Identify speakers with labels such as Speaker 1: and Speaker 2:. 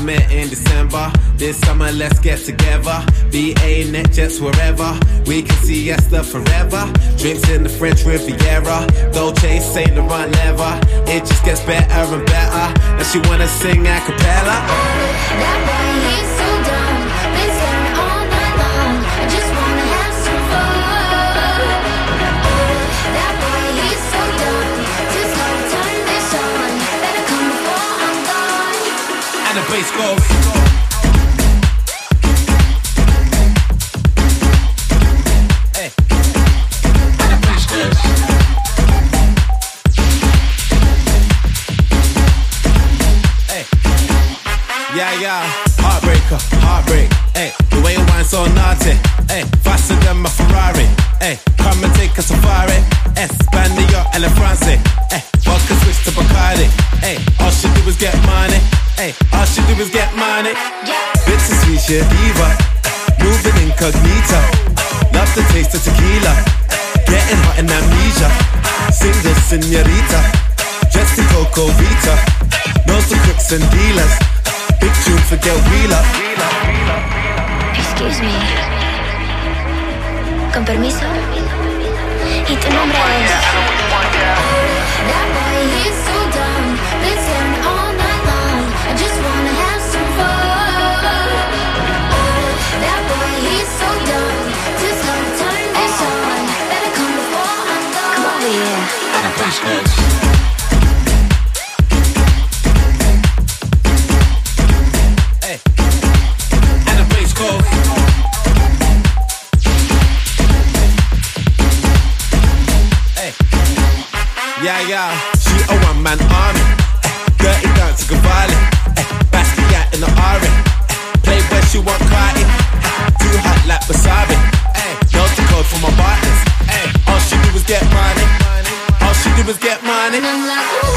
Speaker 1: met in December. This summer, let's get together. BA, NetJets, wherever. We can see Esther forever. Drinks in the French Riviera. Dolce, Saint Laurent leather. It just gets better and better. And she wanna sing a cappella.
Speaker 2: That boy, he's so dumb. Been staring all night long. I just wanna have some fun. That boy, he's so dumb. Just gotta turn this on. Better come before I'm gone.
Speaker 1: And the bass goes. Hey. And the bass goes. Hey. Yeah, heartbreaker, heartbreak. Hey, the way you whine so naughty. Hey, faster than my Ferrari. Hey, come and take a safari. Espanol and la France. Hey, vodka switch to Bacardi. Hey, all she do is get money. Hey, all she do is get money. Bittersweet, she a diva. Moving incognito. Love the taste of tequila. Getting hot in amnesia. Single señorita. Dressed in Coco Vita. Knows the crooks and dealers. Big tune, forget Wheeler.
Speaker 2: Excuse me. Con permiso. ¿Y tu nombre es? That boy, he's so dumb. Been staring all night long. I just wanna have some fun. That boy, he's so dumb. Just gonna turn this on. Better come before I'm gone. Come over here.
Speaker 1: And the bass goes. Hey. And the bass goes. Hey. Yeah, she a one-man army. Dirty dancing, good violent. Basquiat in the Ari. Play where she want Cardi. Too hot like wasabi. Knows the code for my partners. All she do is get money. All she do is get money.
Speaker 2: And I'm like,